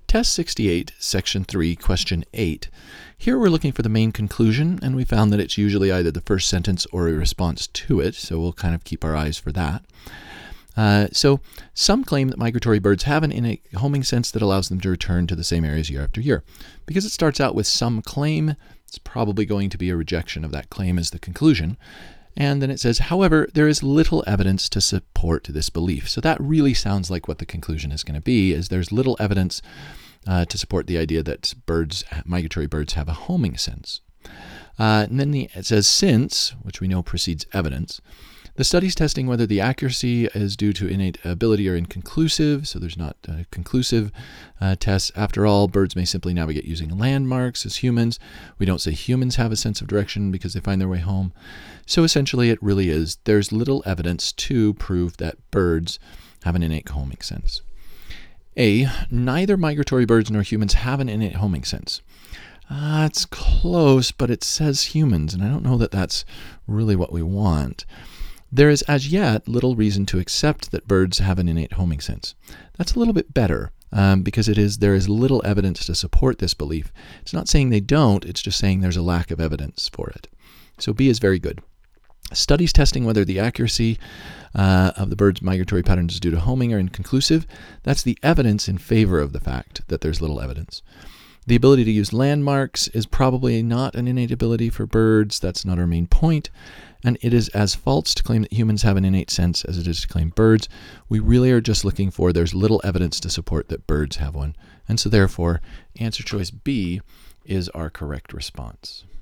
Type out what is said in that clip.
Test 68, Section 3, Question 8. Here we're looking for the main conclusion, and we found that it's usually either the first sentence or a response to it, so we'll kind of keep our eyes for that. So some claim that migratory birds have an innate homing sense that allows them to return to the same areas year after year. Because it starts out with some claim, it's probably going to be a rejection of that claim as the conclusion. And then it says, however, there is little evidence to support this belief. So that really sounds like what the conclusion is going to be, is there's little evidence to support the idea that migratory birds have a homing sense. And then it says, since, which we know precedes evidence, the studies testing whether the accuracy is due to innate ability are inconclusive, so there's not conclusive tests. After all, birds may simply navigate using landmarks as humans. We don't say humans have a sense of direction because they find their way home. So essentially it really is, there's little evidence to prove that birds have an innate homing sense. A, neither migratory birds nor humans have an innate homing sense. It's close, but it says humans, and I don't know that that's really what we want. There is as yet little reason to accept that birds have an innate homing sense. That's a little bit better because there is little evidence to support this belief. It's not saying they don't, it's just saying there's a lack of evidence for it. So B is very good. Studies testing whether the accuracy of the bird's migratory patterns is due to homing are inconclusive. That's the evidence in favor of the fact that there's little evidence. The ability to use landmarks is probably not an innate ability for birds. That's not our main point. And it is as false to claim that humans have an innate sense as it is to claim birds. We really are just looking for there's little evidence to support that birds have one. And so therefore, answer choice B is our correct response.